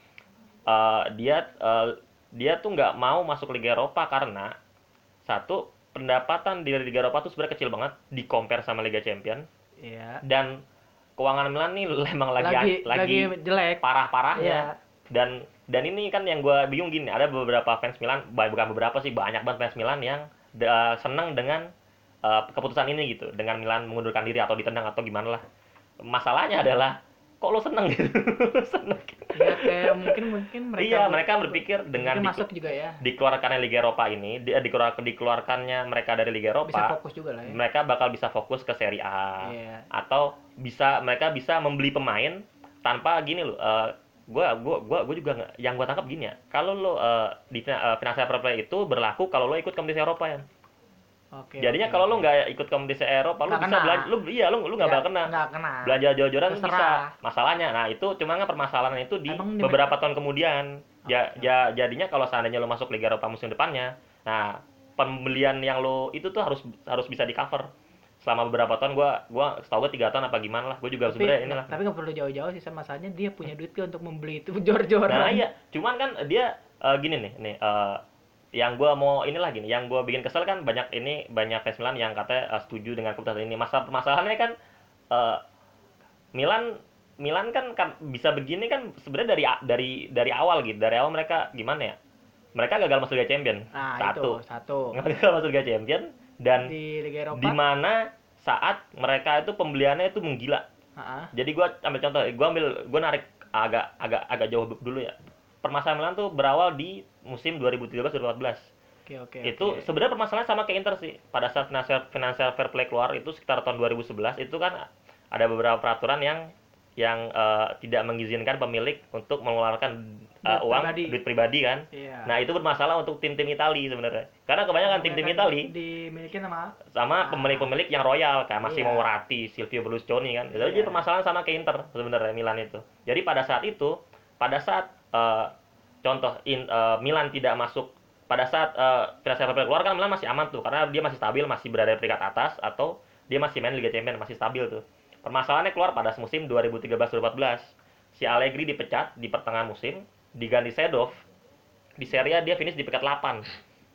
eh, dia eh, dia tuh nggak mau masuk Liga Eropa karena satu, pendapatan di Liga Eropa tuh sebenarnya kecil banget di compare sama Liga Champion, Iya. dan keuangan Milan nih emang lagi Lagi, lagi, lagi jelek. parah-parahnya. Iya. Dan dan ini kan yang gue bingung gini, ada beberapa fans Milan, ba- bukan beberapa sih, banyak banget fans Milan yang da- seneng dengan uh, keputusan ini gitu, dengan Milan mengundurkan diri atau ditendang atau gimana lah. Masalahnya adalah kok lo seneng gitu. Seneng. Ya kayak mungkin mungkin mereka Iya, ber- mereka berpikir dengan mungkin di- masuk juga ya. dikeluarkannya Liga Eropa ini, di, dikeluar, dikeluarkannya mereka dari Liga Eropa, Bisa fokus juga lah ya. mereka bakal bisa fokus ke Serie A. Iya. Atau bisa mereka bisa membeli pemain tanpa gini loh. Uh, gua gua gua gua juga nggak, yang gua tangkap gini ya. Kalau lo uh, di uh, financial fair play itu berlaku kalau lo ikut kompetisi Eropa ya. Oke. Jadinya oke, kalau oke. lo nggak ikut kompetisi Eropa, lo Nggak bisa kena. belanja, lo iya lo lo nggak Nggak- bakal kena. nggak kena. Belanja jor-joran lo bisa. Terserah. Masalahnya, nah itu cuma kan permasalahan itu di Emang di- beberapa tahun kemudian. Ja, Oke. ja- jadinya kalau seandainya lo masuk Liga Eropa musim depannya, nah pembelian yang lo itu tuh harus harus bisa di cover selama beberapa tahun. Gua gua setahu gue tiga tahun apa gimana lah. Gue juga Tapi, sebenarnya inilah. tapi nggak perlu jauh-jauh sih, sama masalahnya dia punya duit kan untuk membeli itu jor-joran. Nah iya, cuman kan dia eh, gini nih, nih eh, yang gue mau inilah gini, yang gue bikin kesel kan banyak ini banyak fans Milan yang katanya eh, setuju dengan keputusan ini. Masa permasalahannya kan eh, Milan Milan kan, kan bisa begini kan sebenarnya dari dari dari awal gitu, dari awal mereka gimana ya? Mereka gagal masuk Liga Champion. Nah, satu. itu satu. Mereka gagal masuk Liga Champion dan Di Liga Eropa. di mana saat mereka itu pembeliannya itu menggila. Ah, Jadi gue ambil contoh, gue ambil gue narik agak agak agak jauh dulu ya. Permasalahan Milan tuh berawal di musim dua ribu tiga belas dua ribu empat belas. Oke oke. Itu oke. sebenarnya permasalahan sama kayak Inter sih. Pada saat financial, financial fair play keluar itu sekitar tahun dua ribu sebelas, itu kan ada beberapa peraturan yang yang eh, tidak mengizinkan pemilik untuk mengeluarkan eh, Duit uang pribadi. duit pribadi kan. Iya. Nah, itu bermasalah untuk tim-tim Itali sebenarnya. Karena kebanyakan tim-tim Kebanyakan Itali dimiliki sama sama Ah. pemilik-pemilik yang royal kayak Massimo Iya. Moratti, Silvio Berlusconi kan. Jadi Iya. permasalahan sama kayak Inter sebenarnya Milan itu. Jadi pada saat itu, pada saat eh, contoh in, eh, Milan tidak masuk pada saat uh, financial fair play keluar kan Milan masih aman tuh karena dia masih stabil, masih berada di peringkat atas atau dia masih main Liga Champions, masih stabil tuh. Permasalahannya keluar pada musim dua ribu tiga belas dua ribu empat belas. Si Allegri dipecat di pertengahan musim, diganti Seedorf. Di Serie A dia finish di peringkat delapan.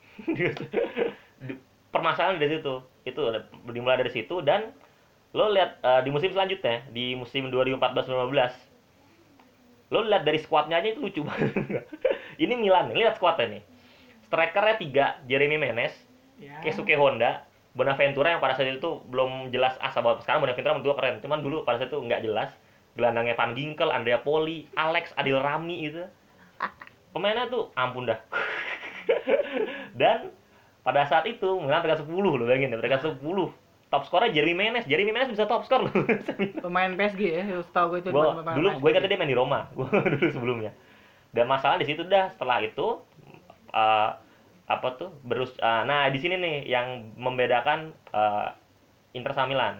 Permasalahan dari situ. Itu dimulai dari situ dan lo lihat uh, di musim selanjutnya, di musim dua ribu empat belas dua ribu lima belas. Lo lihat dari skuadnya aja itu lucu banget. Ini Milan, lihat skuadnya nih. Strikernya tiga, Jeremy Menez, ya. Keisuke Honda, Bonaventura yang pada saat itu belum jelas asa banget. Sekarang Bonaventura menurut gua keren, cuman dulu pada saat itu nggak jelas. Gelandangnya Van Ginkel, Andrea Poli, Alex, Adil Rami gitu. Pemainnya tuh ampun dah. Dan pada saat itu Milan peringkat sepuluh loh, bayangin deh, peringkat sepuluh. top skornya Jeremy Menez. Jeremy Menez bisa top skor loh. Pemain P S G ya, setahu gue itu Gua pemain dulu P S G. gue kata dia main di Roma. Gua dulu sebelumnya. Dan masalah di situ dah setelah itu eh, apa tuh berus ah, nah di sini nih yang membedakan eh, Inter sama Milan.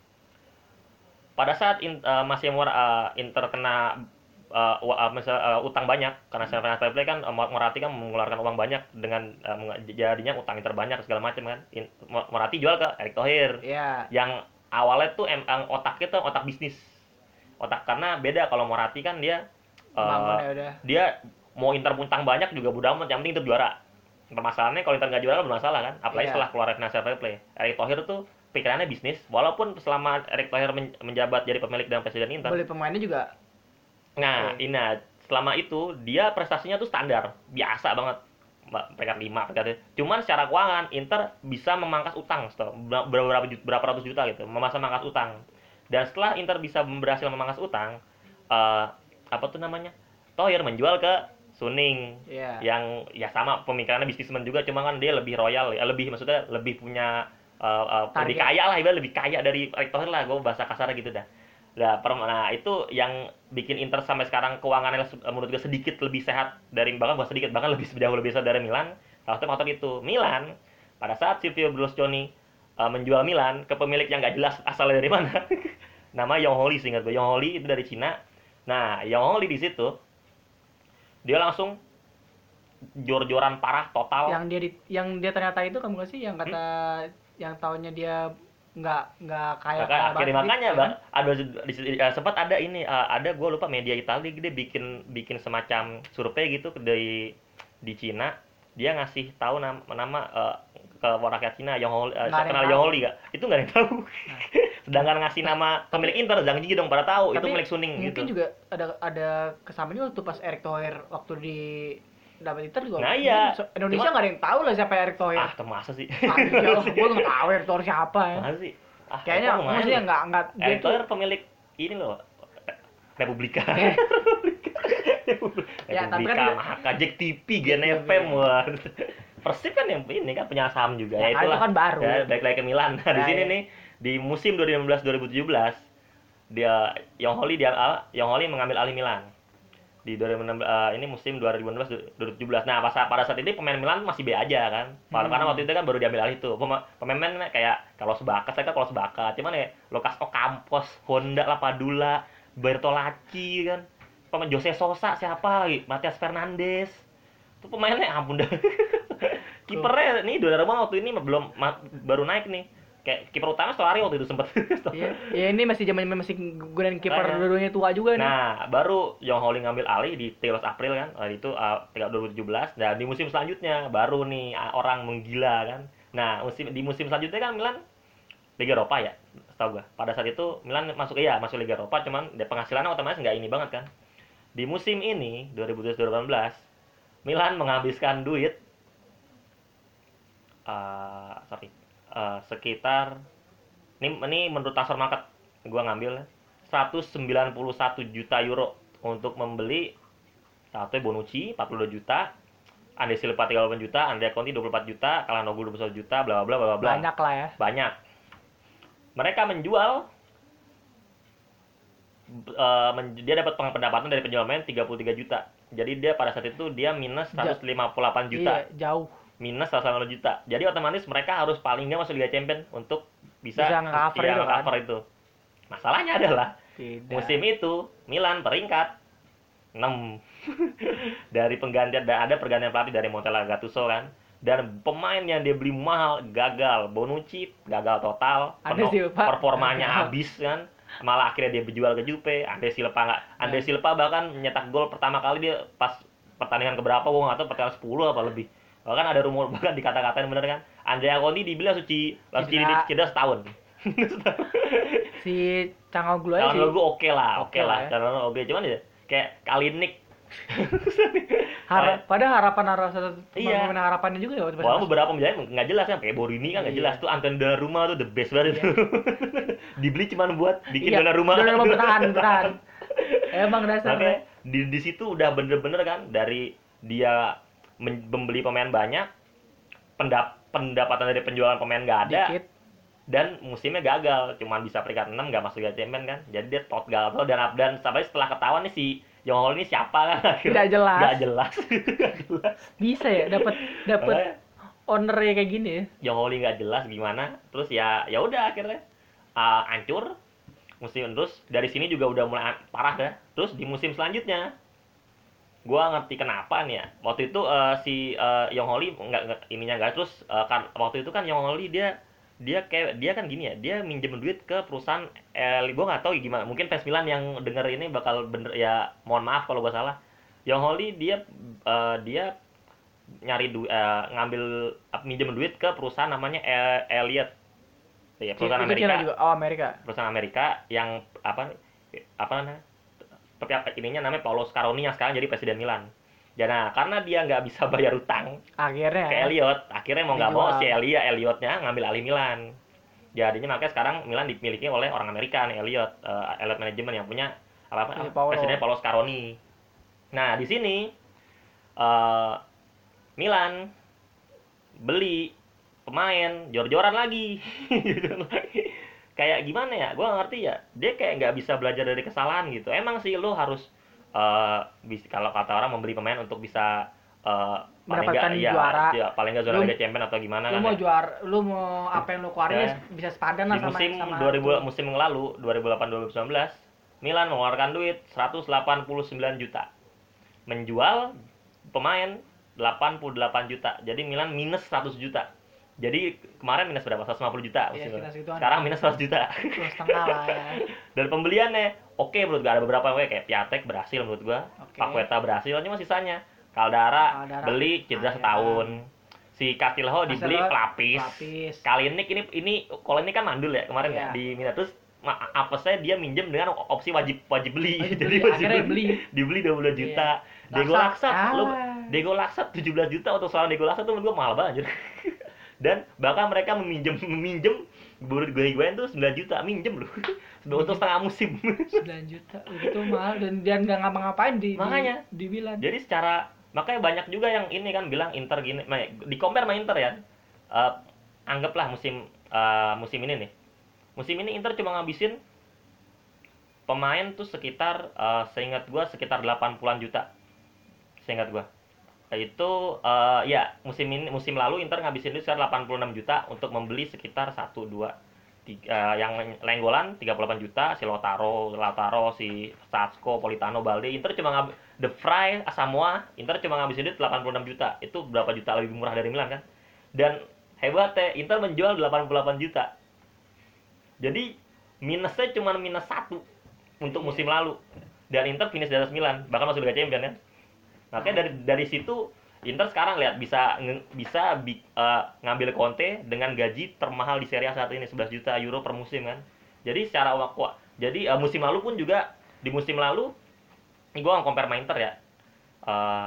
Pada saat in- eh, masih Mor- eh, Inter kena eh, wa- eh, misal, eh, utang banyak karena financial fair play kan eh, Mor- Moratti kan mengeluarkan uang banyak dengan eh, meng- jadinya utang Inter banyak segala macam kan. In- Mor- Moratti jual ke Erick Thohir Iya, yang awalnya tuh emang otaknya tuh otak bisnis. Otak karena beda kalau Moratti kan dia bangun eh, ya udah. dia mau Inter puntang banyak juga bodo amat yang penting Inter juara. Permasalahannya kalau Inter nggak juara kan bermasalah kan, apalagi Iya. setelah keluar financial fair play. Erick Thohir tuh pikirannya bisnis, walaupun selama Erick Thohir men- menjabat jadi pemilik dan presiden Inter. Beli pemainnya juga. Nah, Oke. ini selama itu dia prestasinya tuh standar, biasa banget. Mbak, peringkat lima, peringkat. Cuman secara keuangan Inter bisa memangkas utang, setelah berapa juta, berapa ratus juta gitu, memangkas memangkas utang. Dan setelah Inter bisa berhasil memangkas utang, eh, apa tuh namanya? Thohir menjual ke Suning Iya. yang ya sama pemikirannya bisnismen juga, cuma kan dia lebih royal, ya lebih maksudnya lebih punya eh, eh, lebih Target. kaya lah, ibarat lebih kaya dari Erick Thohir lah, gue bahasa kasarnya gitu dah. Nah, per- nah, itu yang bikin Inter sampai sekarang keuangannya se- menurut gue sedikit lebih sehat dari bahkan bukan sedikit bahkan lebih jauh lebih sehat dari Milan. Salah satu faktor itu Milan pada saat Silvio Berlusconi eh, menjual Milan ke pemilik yang nggak jelas asalnya dari mana. Nama Yong Holi seingat gue. Yong Holi itu dari Cina. Nah, Yong Holi di situ dia langsung jor-joran parah total. Yang dia di, yang dia ternyata itu kamu nggak sih yang kata yang tahunnya dia nggak nggak kayak Maka, akhirnya makanya kan? bang ada di, di- eh, sempat ada ini eh, ada gue lupa media Italia dia bikin bikin semacam survei gitu dari di Cina, dia ngasih tahu nama, nama eh, ke rakyat Cina Yong Holi, eh, Nggak ada yang kenal tahu. Yong Holi gak? Itu nggak ada yang tahu. Sedangkan ngasih nama pemilik Inter Zhang Ji dong pada tahu itu Tapi milik Suning mungkin gitu. juga ada ada kesamaan juga waktu pas Erick Thohir waktu di dapat Inter juga. Nah, mungkin iya. so- Indonesia Cuma- nggak ada yang tahu lah siapa Erick Thohir. Ah, itu masa sih? Ah, iya lah, gue nggak tahu Erick Thohir siapa ya. Masa sih? Ah, Kayaknya Eko lumayan maksudnya loh. nggak nggak dia Erick tuh Thohir pemilik ini loh Republika. Eh. Ya, tapi kan Republika, juga- Mahaka, Jack T V, Gen F M, wah. Persib kan yang ini kan punya saham juga. Ya, Ya, kan itulah. itu kan baru. Ya, balik lagi ke Milan. Nah, di Ya, sini ya. nih di musim dua ribu enam belas dua ribu tujuh belas dia Yong Holi dia ah, Yong Holi mengambil alih Milan. Di dua ribu enam belas eh, ini musim dua ribu enam belas dua ribu tujuh belas. Nah, pas pada saat ini pemain Milan masih B aja kan. Karena Hmm. karena waktu itu kan baru diambil alih tuh. Pema- Pemain-pemain kayak Carlos Bacca, saya kan Carlos Bacca. Cuman ya Lucas Ocampos, Honda Lapadula, Bertolacci kan. Pemain Jose Sosa siapa lagi? Matias Fernandes. Itu pemainnya ampun dah. Kipernya nih Donnarumma waktu ini belum ma- baru naik nih. Kayak kiper utama Solari waktu itu sempet. Iya, ya ini masih zaman masih gunain kiper Makanya. dulunya tua juga nih. Nah, baru Yong Holi ngambil alih di tiga belas April kan. Nah, itu uh, dua ribu tujuh belas. Nah, di musim selanjutnya baru nih uh, orang menggila kan. Nah, musim di musim selanjutnya kan Milan Liga Eropa ya, setahu gua. Pada saat itu Milan masuk iya, masuk Liga Eropa, cuman dia penghasilannya otomatis nggak ini banget kan. Di musim ini dua ribu tujuh belas dua ribu delapan belas Milan menghabiskan duit uh, sorry uh, sekitar ini ini menurut transfer market gua ngambil seratus sembilan puluh satu juta euro untuk membeli satu Bonucci empat puluh dua juta, Andre Silva tiga puluh delapan juta, Andrea Conti dua puluh empat juta, Calhanoglu dua puluh satu juta, bla bla bla bla bla. Banyak lah ya. Banyak. Mereka menjual eh, men- dia dapat pendapatan dari penjualan pemain tiga puluh tiga juta. Jadi dia pada saat itu dia minus seratus lima puluh delapan juta. Iya, jauh. Minus seratus lima puluh juta. Jadi otomatis mereka harus paling nggak masuk Liga Champions untuk bisa, Bisa nge-cover iya, itu kan. nge-cover itu. Masalahnya adalah Tidak. musim itu Milan peringkat enam dari penggantian dan ada pergantian pelatih dari Montella Gattuso kan. Dan pemain yang dia beli mahal gagal. Bonucci gagal total. Andre Penuh- Silva performanya gagal. habis kan. Malah akhirnya dia berjual ke Juve. Andre Silva nggak. Andre Nah. Silva bahkan menyetak gol pertama kali dia pas pertandingan keberapa gue nggak tahu pertandingan sepuluh apa lebih. Bahkan ada rumor bahkan dikata-katain bener kan. Andrea Conti dibilang suci langsung Cedera. cedera, cedera setahun. Si Canggoglu aja Kalau sih. gue oke lah, oke Oke lah. lah ya. Cara oke cuman ya kayak Kalinik. Har padahal harapan harapan Iya. pemain harapannya juga ya waktu pas- Walaupun beberapa pemain nggak jelas kan, kayak Borini kan nggak Iya. jelas tuh. Anton Donnarumma tuh the best banget Iya. itu. Dibeli cuman buat bikin Iya, Donnarumma. Donnarumma bertahan, bertahan. Emang Makanya dasarnya. di di situ udah bener-bener kan dari dia men- membeli pemain banyak, pendap pendapatan dari penjualan pemain nggak ada, Dikit. dan musimnya gagal, cuman bisa peringkat enam, nggak masuk Liga Champions kan, jadi dia tot gagal dan dan sampai setelah ketahuan nih si Young Hall ini siapa kan Tidak akhirnya jelas. nggak jelas nggak jelas Bisa ya dapat dapat Makanya ownernya kayak gini ya. Young Hall nggak jelas gimana, terus ya ya udah akhirnya uh, hancur musim. Terus dari sini juga udah mulai parah dah. Terus di musim selanjutnya gua ngerti kenapa nih ya, waktu itu uh, si uh, Young Holly nggak nggak- ininya nggak. Terus uh, kan waktu itu kan Young Holly dia dia kayak dia kan gini ya, dia minjem duit ke perusahaan eh gua nggak tahu gimana, mungkin fans Milan yang denger ini bakal bener ya, mohon maaf kalau gua salah. Young Holly dia uh, dia nyari duit, uh, ngambil uh, minjem duit ke perusahaan namanya El- Elliot ya, perusahaan Itu Cina Amerika, juga. Oh, Amerika. perusahaan Amerika yang apa apa namanya, tapi ininya namanya Paolo Scaroni yang sekarang jadi presiden Milan. Ya, nah karena dia nggak bisa bayar utang Akhirnya ke Elliot, akhirnya mau nggak mau dijual. si Elia Elliotnya ngambil alih Milan. Jadinya makanya sekarang Milan dimiliki oleh orang Amerika nih, Elliot, uh, Elliot Management yang punya apa apa Si Paolo. presidennya Paolo Scaroni. Nah di sini uh, Milan beli pemain jor-joran lagi. Kayak gimana ya, gue gak ngerti ya, dia kayak nggak bisa belajar dari kesalahan gitu. Emang sih lo harus uh, bis- kalau kata orang membeli pemain untuk bisa uh, paling Mendapatkan nggak ya, juara. ya paling nggak zona Lu- Liga Champions atau gimana Lu kan mau ya. juara, lu mau apa yang lu keluarin Ya. ya bisa sepadan lah Di sama musim sama dua ribu itu. musim yang lalu dua ribu delapan dua ribu sembilan belas Milan mengeluarkan duit seratus delapan puluh sembilan juta, menjual pemain delapan puluh delapan juta, jadi Milan minus seratus juta. Jadi kemarin minus berapa? seratus lima puluh juta Iya, musim sekitar lalu. segituan. Sekarang minus seratus juta. Dua setengah lah ya. Dan pembeliannya oke menurut gue, ada beberapa yang kayak Piatek berhasil menurut gue, Oke. Paqueta berhasil, cuma sisanya Caldara, Caldara. beli cedera Ah, ya. setahun, si Castilho dibeli Castilho pelapis. pelapis. Kali ini ini ini kalau ini kan mandul ya kemarin Iya. ya di Milan, terus ma- apa saya dia minjem dengan opsi wajib wajib beli. Wajib Jadi beli, wajib akhirnya beli. dibeli dua puluh juta. Iya. Diego Laksat, Laksat, lu ah. Diego Laksat tujuh belas juta untuk seorang Diego Laksat tuh menurut gua mahal banget anjir. Dan bahkan mereka meminjem meminjem Burit gue gue tuh sembilan juta minjem loh. Untuk setengah musim. sembilan juta itu mahal dan dia nggak ngapa-ngapain di Makanya. di, di Milan. Jadi secara makanya banyak juga yang ini kan bilang Inter gini, nah, di compare sama Inter ya. Eh, anggaplah musim eh, musim ini nih. Musim ini Inter cuma ngabisin pemain tuh sekitar eh, seingat gua sekitar delapan puluhan juta. Seingat gua. Itu eh, ya musim ini musim lalu Inter ngabisin duit sekitar delapan puluh enam juta untuk membeli sekitar satu dua tiga, yang Lenggolan tiga puluh delapan juta, si Lautaro, Lautaro, si Satsko, Politano, Balde. Inter cuma ngab The Fry, Asamoah, Inter cuma ngabisin duit delapan puluh enam juta. Itu berapa juta lebih murah dari Milan kan? Dan hebatnya Inter menjual delapan puluh delapan juta. Jadi minusnya cuma minus satu untuk Iya. musim lalu. Dan Inter finish di atas Milan, bahkan masuk Liga Champions kan. Makanya dari dari situ Inter sekarang lihat bisa nge- bisa bi- eh, ngambil Conte dengan gaji termahal di Serie A saat ini sebelas juta euro per musim kan. Jadi secara waktu, jadi eh, musim lalu pun juga di musim lalu ini gue nggak compare sama Inter ya. Eh,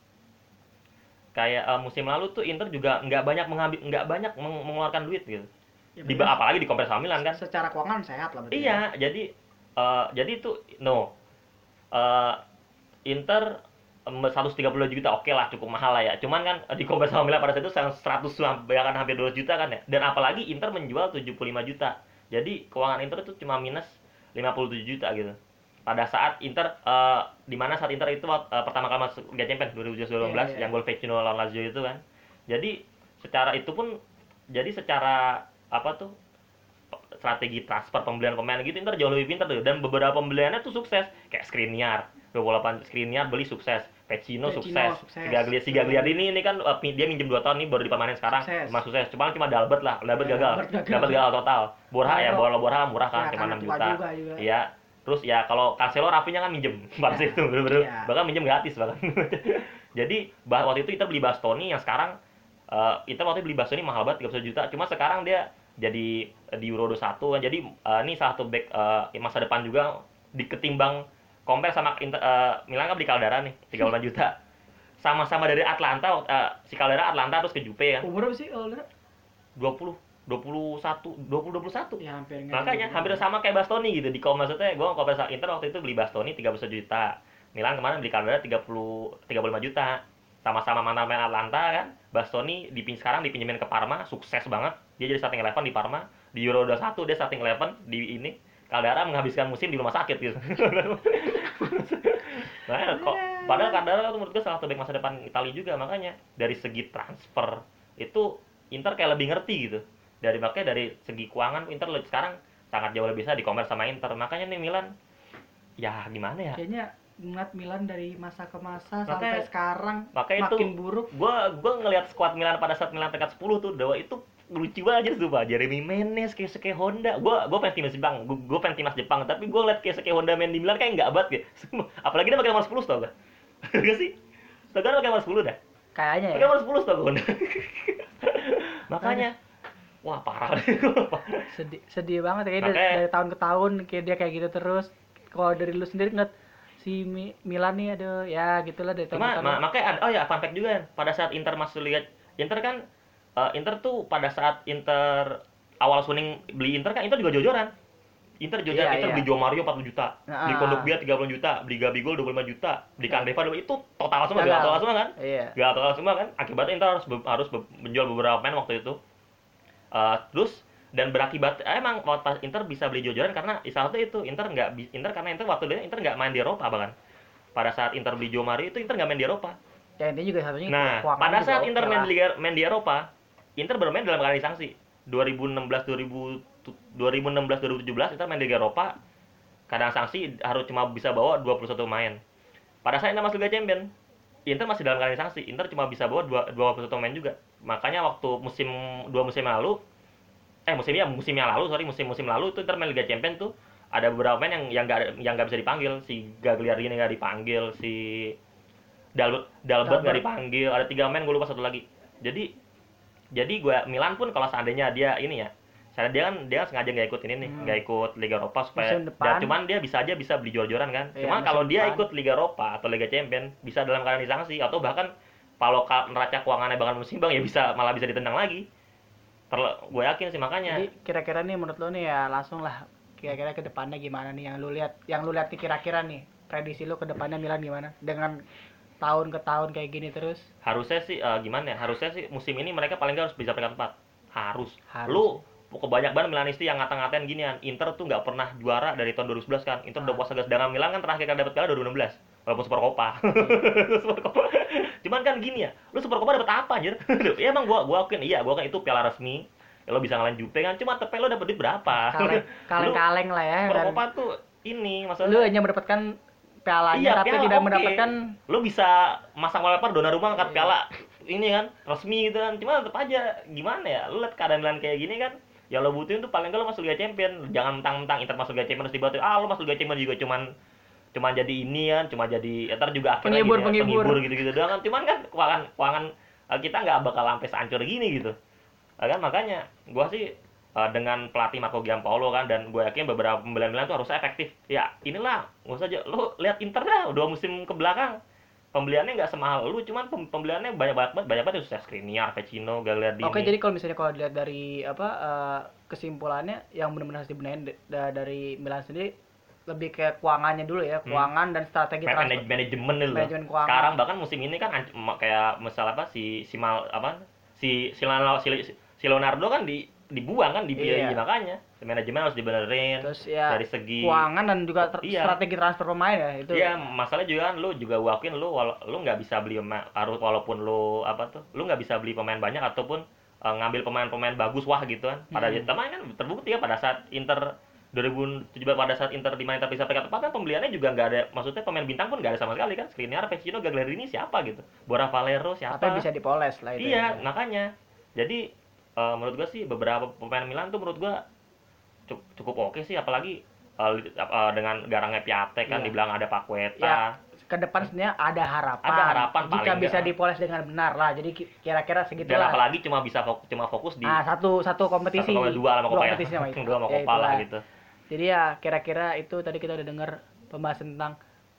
kayak eh, musim lalu tuh Inter juga nggak banyak mengambil nggak banyak meng- mengeluarkan duit gitu. Ya, Di, bener. apalagi di compare sama Milan kan. Secara keuangan sehat lah berarti. ya. Iya, jadi eh, jadi itu no. Eh, Inter em, seratus tiga puluh juta oke lah, cukup mahal lah ya. Cuman kan eh, di compare sama Milan pada saat itu seratus bahkan hampir dua ratus juta kan ya. Dan apalagi Inter menjual tujuh puluh lima juta. Jadi keuangan Inter itu cuma minus lima puluh tujuh juta gitu. Pada saat Inter eh, di mana saat Inter itu eh, pertama kali masuk Liga Champions dua ribu delapan belas Iya, iya. yang gol Vecino lawan Lazio itu kan. Jadi secara itu pun jadi secara apa tuh strategi transfer pembelian pemain gitu Inter jauh lebih pintar tuh, dan beberapa pembeliannya tuh sukses kayak Skriniar dua puluh delapan Skriniar beli sukses, Vecino Vecino sukses, sukses. Sigagliar Sigagliar ini ini kan uh, dia minjem dua tahun nih baru dipermanen sekarang Sukses. cuma sukses, cuma cuma Dalbert lah, Dalbert Ya, gagal, Dalbert gagal. Dalbert gagal total. Borha ya, Borha. Borha Borha murah kan Ya, cuma karena enam tua juta. juga juga. Iya. Terus ya kalau Cancelo Rafinha kan minjem pada Ya. itu bener-bener Iya. bahkan minjem gratis bahkan. Jadi bah- waktu itu kita beli Bastoni yang sekarang uh, Inter waktu itu beli Bastoni mahal banget tiga puluh juta, cuma sekarang dia jadi eh, di Euro dua puluh satu kan. Jadi eh, ini salah satu back eh, masa depan juga diketimbang compare sama Inter, eh, Milan kan beli Caldara nih tiga puluh lima juta. Sama-sama dari Atlanta, eh, si Caldara Atlanta terus ke Juve kan. Umur berapa sih kalau udah? dua puluh, dua puluh satu, dua puluh dua puluh satu. Ya hampir nggak Makanya ada. hampir sama kayak Bastoni gitu. Di kom maksudnya gue compare sama Inter waktu itu beli Bastoni tiga puluh satu juta. Milan kemarin beli Caldara tiga puluh tiga puluh lima juta. Sama-sama mantan pemain Atlanta kan. Bastoni dipin sekarang dipinjemin ke Parma, sukses banget. Dia jadi starting eleven di Parma. Di Euro dua puluh satu dia starting eleven di ini Caldara menghabiskan musim di rumah sakit gitu. Nah, kok padahal Caldara tuh menurut gue salah satu back masa depan Italia juga, makanya dari segi transfer itu Inter kayak lebih ngerti gitu. Dari makanya dari segi keuangan Inter sekarang sangat jauh lebih bisa di-compare sama Inter. Makanya nih Milan ya gimana ya? Kayaknya ngeliat Milan dari masa ke masa Makanya- sampai sekarang Makanya itu makin buruk. gua gua ngelihat skuad Milan pada saat Milan peringkat sepuluh tuh, Dewa itu lucu aja tuh, Pak. Jeremy Menez, Keisuke Honda. Gua gua fans timnas Jepang. Gua, gua fans timnas Jepang, tapi gua ngeliat Keisuke Honda main di Milan kayak enggak banget gitu. Apalagi dia pakai nomor sepuluh tau gak? Enggak sih? Sekarang pakai nomor sepuluh dah. Kayaknya Pakai ya. nomor sepuluh tau Honda. Makanya wah parah deh. Sedih sedih banget ya kayak dari, Makanya- dari tahun ke tahun kayak dia kayak gitu terus. Kalau dari lu sendiri ngeliat si Mi- Milan nih aduh ya gitulah dari tahun Cuma ke tahun. ma- makanya ada, oh ya fun fact juga kan, pada saat Inter masuk Liga Inter kan eh, Inter tuh pada saat Inter awal swing beli Inter kan Inter juga jor-joran. Inter jor-joran, Iya, Inter iya. beli Joe Mario empat puluh juta, Nah, beli ah. Kondogbia tiga puluh juta, beli Gabigol dua puluh lima juta, beli Kandreva dua puluh itu total semua, Gagal. gagal total semua kan? Iya. Gagal total semua kan? Akibatnya Inter harus be- harus be- menjual beberapa pemain waktu itu. Eh, terus dan berakibat eh, emang waktu pas Inter bisa beli jor-joran karena salah satu itu Inter nggak bi- Inter karena Inter waktu itu Inter nggak main di Eropa bahkan. Pada saat Inter beli Joe Mario itu Inter nggak main di Eropa. Ya intinya juga satunya Nah, keuangan pada juga saat oke Inter main lah. di Liga main di Eropa, Inter bermain dalam keadaan sanksi. dua ribu enam belas dua ribu dua ribu enam belas dua ribu tujuh belas Inter main di Liga Eropa, keadaan sanksi harus cuma bisa bawa dua puluh satu pemain. Pada saat Inter masuk Liga Champions, Inter masih dalam keadaan sanksi. Inter cuma bisa bawa dua- 21 pemain juga. Makanya waktu musim dua musim lalu eh musim ya musim yang lalu sorry musim musim lalu itu Inter main Liga Champions tuh ada beberapa pemain yang yang nggak yang nggak bisa dipanggil, si Gagliardini nggak dipanggil, si Dal Dalbert nggak Dalbert. dipanggil, ada tiga pemain gue lupa satu lagi. Jadi jadi gue Milan pun kalau seandainya dia ini ya, saya dia kan dia sengaja nggak ikut ini nih, Hmm. nggak ikut Liga Eropa supaya Musim depan. dan cuman dia bisa aja bisa beli jual-jualan kan. Iya, Cuman kalau musim dia depan. ikut Liga Eropa atau Liga Champions bisa dalam keadaan disanksi atau bahkan kalau ka- neraca keuangannya bahkan musim bang ya bisa malah bisa ditendang lagi. Terle- gue yakin sih makanya. Jadi kira-kira nih menurut lo nih ya langsung lah kira-kira ke depannya gimana nih yang lu lihat yang lu lihat nih kira-kira nih prediksi lu ke depannya Milan gimana dengan tahun ke tahun kayak gini terus. Harusnya sih eh, gimana ya? Harusnya sih musim ini mereka paling nggak harus bisa peringkat empat. Harus. Harus. Lu kebanyak banget Milanisti yang ngata-ngatain ginian. Inter tuh nggak pernah juara dari tahun dua ribu sebelas kan. Inter udah Ah. puasa gas. Sedangkan Milan kan terakhir kali dapat piala dua ribu enam belas. Walaupun Super Copa. Super Copa. Cuman kan gini ya, lu Super Copa dapat apa anjir? ya emang gua gua akuin iya, gua kan itu piala resmi. Ya, lo bisa ngalahin Juve kan, cuma tapi lo dapet duit berapa? Kaleng, Lu kaleng-kaleng lah ya. Super dan Copa tuh ini lu maksudnya hanya mendapatkan pialanya iya, tapi piala, tidak oke. mendapatkan Lo bisa masang wallpaper Donnarumma angkat Iya. piala ini kan resmi gitu kan, cuma tetap aja gimana ya, lo liat keadaan Milan kayak gini kan, ya lo butuhin tuh paling nggak lo masuk Liga Champions, jangan mentang-mentang Inter masuk Liga Champions terus tiba-tiba ah lo masuk Liga Champions juga cuman cuman jadi ini kan, cuma jadi ya, ntar juga akhirnya Penghibur, gini ya, penghibur. gitu-gitu doang kan, cuman kan keuangan keuangan eh, kita nggak bakal sampai sehancur gini gitu. Ya kan makanya gua sih eh, dengan pelatih Marco Giampaolo kan, dan gue yakin beberapa pembelian Milan tuh harusnya efektif. Ya inilah nggak usah aja lo lihat Inter dah dua musim ke belakang pembeliannya nggak semahal lu, cuman pem- pembeliannya banyak banget banyak banget sukses, Skriniar, Vecino, Gagliardini. Oke, jadi kalau misalnya kalau dilihat dari apa eh, kesimpulannya yang benar-benar harus dibenahin da- da- dari Milan sendiri lebih ke keuangannya dulu ya, keuangan dan strategi Man- transfer. manaj- manajemen dulu. Manajemen keuangan. Sekarang bahkan musim ini kan anc- ma- kayak misal apa si si Mal apa si si, Leonardo, si, si Leonardo kan di dibuang kan di Iya. makanya manajemen harus dibenerin Terus ya dari segi keuangan dan juga ter- Iya. strategi transfer pemain ya itu. Iya, masalahnya juga kan lu juga wakin lu wala- lu nggak bisa beli pema- harus walaupun lu apa tuh, lu nggak bisa beli pemain banyak ataupun eh, ngambil pemain-pemain bagus wah gitu kan. Pada Hmm. teman kan terbukti ya pada saat Inter dua ribu tujuh belas pada saat Inter di mana Inter bisa peringkat empat kan pembeliannya juga nggak ada, maksudnya pemain bintang pun nggak ada sama sekali kan. Skriniar, Vecino, Gagliardini siapa gitu. Bora Valero siapa? Tapi bisa dipoles lah itu. Iya, ya. makanya. Jadi eh, menurut gua sih beberapa pemain Milan tuh menurut gua cu- cukup oke sih, apalagi eh, li- eh, dengan garangnya Piatek kan Iya. dibilang ada Paqueta. Ya, ke depan sebenarnya ada harapan. Ada harapan jika paling bisa nggak. dipoles dengan benar lah. Jadi ki- kira-kira Dan segitulah. apalagi cuma bisa fokus, cuma fokus di Ah, satu satu kompetisi. satu koma dua sama Copa ya. kompetisi sama itu. Dua sama Ya, Copa lah itulah. gitu. Jadi ya kira-kira itu tadi kita udah dengar pembahasan tentang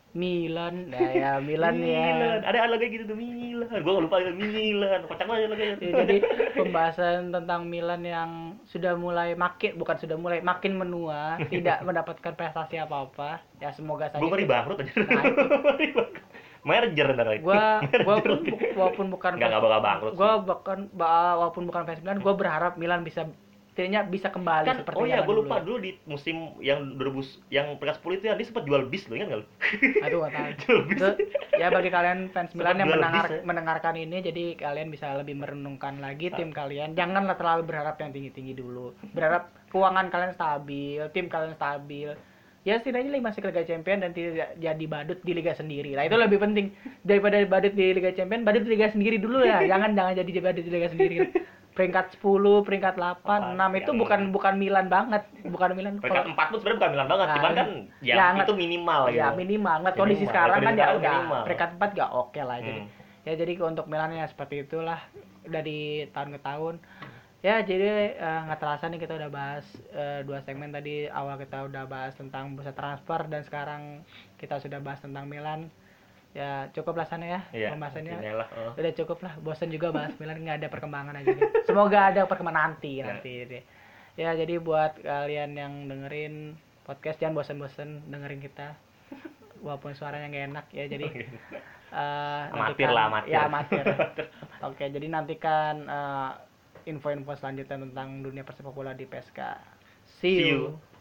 Milan. Nah, ya Milan Milan. ya. Ada ada lagi gitu tuh Milan. Gua lupa itu Milan. Kocak banget lagi. Ya, jadi pembahasan tentang Milan yang sudah mulai makin bukan sudah mulai makin menua, tidak mendapatkan prestasi apa-apa. Ya semoga saja. Gua ngeri bangkrut aja. Nah, itu. Ngeri bangkrut. Merger ntar lagi. Gua gua Merger pun lagi. walaupun bukan Nggak, nggak bakal bangkrut Gua bahkan ba- walaupun bukan fans Milan, gua berharap Milan bisa setidaknya bisa kembali Kan seperti oh ya zaman gue dulu lupa ya. dulu di musim yang dua ribu yang peringkat sepuluh itu ya dia sempat jual bis lo, ingat enggak lu? Aduh, nggak tahu. Jual bis. Itu, ya bagi kalian fans Milan Sempat yang jual mendengar, bis, ya. mendengarkan ini, jadi kalian bisa lebih merenungkan lagi tim kalian. Janganlah terlalu berharap yang tinggi-tinggi dulu. Berharap keuangan kalian stabil, tim kalian stabil. Ya setidaknya lima masuk ke Liga Champions dan tidak jadi badut di liga sendiri. Nah itu lebih penting daripada badut di Liga Champions, badut di liga sendiri dulu ya. Jangan jangan jadi badut di liga sendiri. Peringkat sepuluh, peringkat delapan, enam itu yang- bukan bukan Milan banget, bukan Milan. Peringkat Kalau- empat pun sebenarnya bukan Milan banget, Nah, cuman kan ya, ya, itu minimal gitu. Ya minimal. Ngeliat kondisi Minimal. sekarang Kondisi kan ya sekarang udah minimal. peringkat empat gak oke lah jadi. Hmm. Ya jadi untuk Milan ya seperti itulah dari tahun ke tahun. Ya jadi eh, nggak terasa nih kita udah bahas eh, dua segmen tadi. Awal kita udah bahas tentang bursa transfer dan sekarang kita sudah bahas tentang Milan. Ya cukup lah sana ya Iya, pembahasannya. oke lah, oh. Udah cukup lah, bosan juga bahas Milan, nggak ada perkembangan aja nih. Semoga ada perkembangan nanti Ya. nanti deh. Ya jadi buat kalian yang dengerin podcast jangan bosan-bosan dengerin kita walaupun suaranya nggak enak ya. Jadi eh, Amatir nantikan- lah, amatir. ya amatir. Oke, jadi nantikan eh, info-info selanjutnya tentang dunia persepak bola di P S K. See See you. you.